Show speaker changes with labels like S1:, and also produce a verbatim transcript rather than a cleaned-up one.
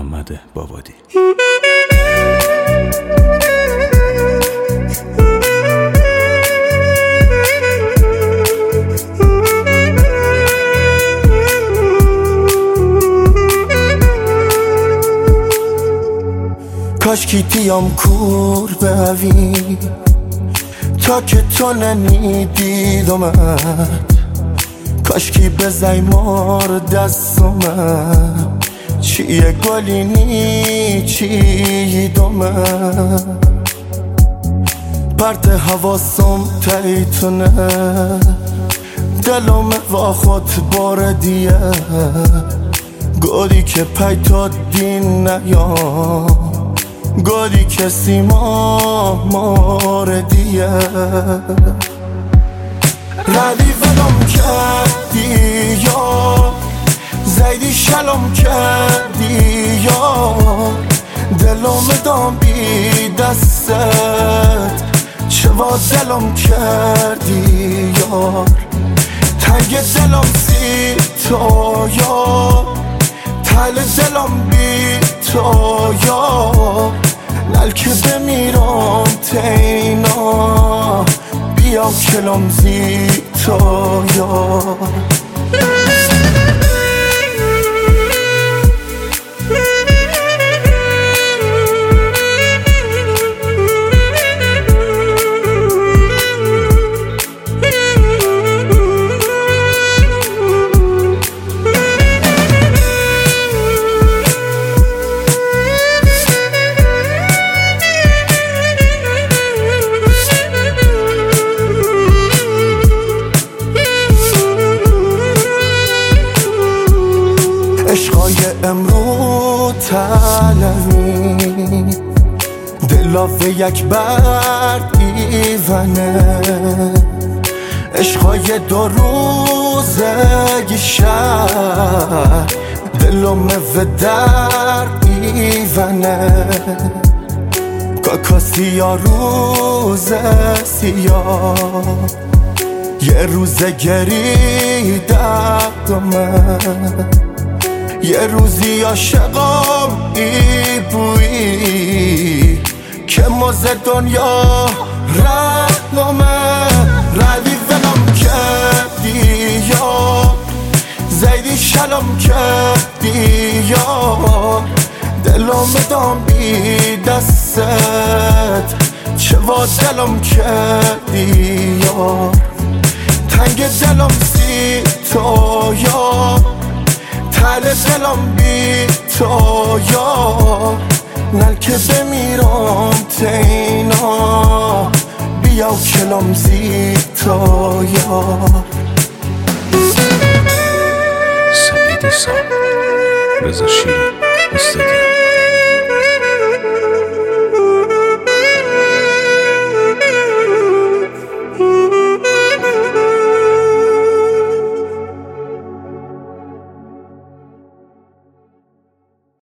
S1: محمد بابادی.
S2: کاش کی تیام کور بوی تا که تو ننیدید اومد، کاش کی بزای مار دستومد چیه گلینی چی دومد پرت حواسم تایتونه دلم با خود بار دیه گودی که پیتا دین نیام گودی کسی ما موردیه ردی ولم کردی یا زیدی شلم کردی یا دلم دام بی دستت چه با دلم کردی یار تنگ دلم سی تو یا تل دلم بی تو یا نل که بمیرم تینا بیا کلم زی تو یا عشقای امرو تلوی دلاوه یک برد ایونه عشقای دو روزه شهر دلم و درد ایونه کاکا سیا روزه سیا یه روزه گری دردمه یه روزی عاشقم ای بویی که مز دنیا رهنمه ردی ولم کردی یا زیدی شلم کردی یا دلم دام بی دستت چه با دلم کردی یا تنگ دلم سی تو یا تل دلم بی تو یا نل که بمیرم تینا بیا کلم زی تو یا
S1: سپید سام رضا شیری استادی.